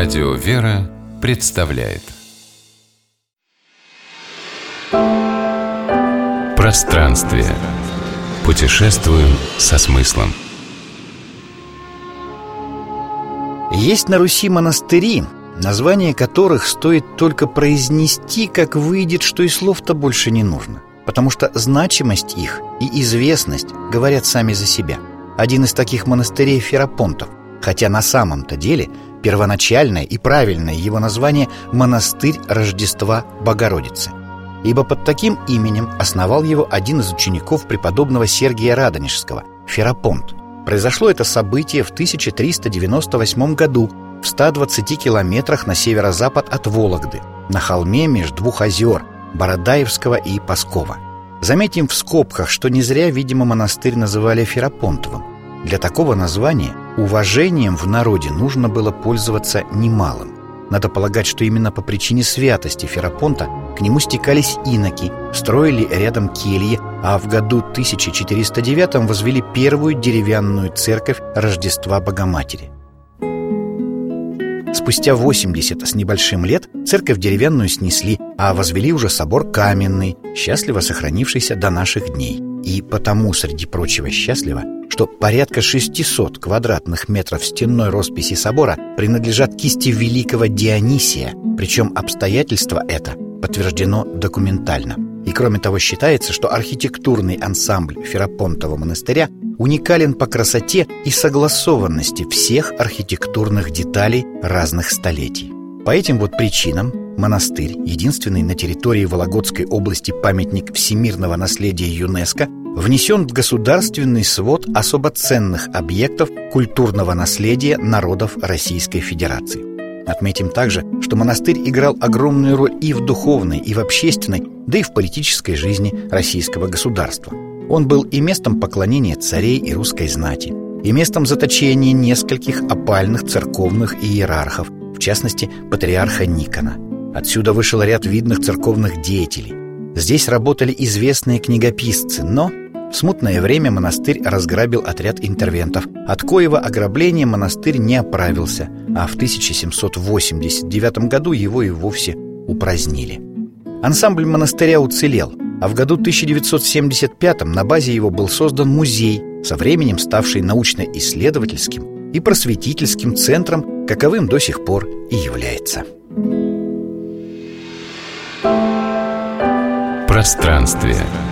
Радио «Вера» представляет Пространствие. Путешествуем со смыслом. Есть на Руси монастыри, название которых стоит только произнести, как выйдет, что и слов-то больше не нужно, потому что значимость их и известность говорят сами за себя. Один из таких монастырей — Ферапонтов, хотя на самом-то деле первоначальное и правильное его название — монастырь Рождества Богородицы, ибо под таким именем основал его один из учеников преподобного Сергия Радонежского — Ферапонт. Произошло это событие в 1398 году в 120 километрах на северо-запад от Вологды, на холме между двух озер — Бородаевского и Пскова. Заметим в скобках, что не зря, видимо, монастырь называли Ферапонтовым. Для такого названия уважением в народе нужно было пользоваться немалым. Надо полагать, что именно по причине святости Ферапонта к нему стекались иноки, строили рядом кельи, а в году 1409 возвели первую деревянную церковь Рождества Богоматери. Спустя 80 с небольшим лет церковь деревянную снесли, а возвели уже собор каменный, счастливо сохранившийся до наших дней. И потому, среди прочего, счастливо, что порядка 600 квадратных метров стенной росписи собора принадлежат кисти великого Дионисия, причем обстоятельство это подтверждено документально. И кроме того, считается, что архитектурный ансамбль Ферапонтова монастыря уникален по красоте и согласованности всех архитектурных деталей разных столетий. По этим вот причинам монастырь, единственный на территории Вологодской области памятник всемирного наследия ЮНЕСКО, внесен в государственный свод особо ценных объектов культурного наследия народов Российской Федерации. Отметим также, что монастырь играл огромную роль и в духовной, и в общественной, да и в политической жизни российского государства. Он был и местом поклонения царей и русской знати, и местом заточения нескольких опальных церковных иерархов, в частности, патриарха Никона. Отсюда вышел ряд видных церковных деятелей. Здесь работали известные книгописцы, но в смутное время монастырь разграбил отряд интервентов, от коего ограбления монастырь не оправился, а в 1789 году его и вовсе упразднили. Ансамбль монастыря уцелел, а в году 1975 на базе его был создан музей, со временем ставший научно-исследовательским и просветительским центром, каковым до сих пор и является. Пространствие.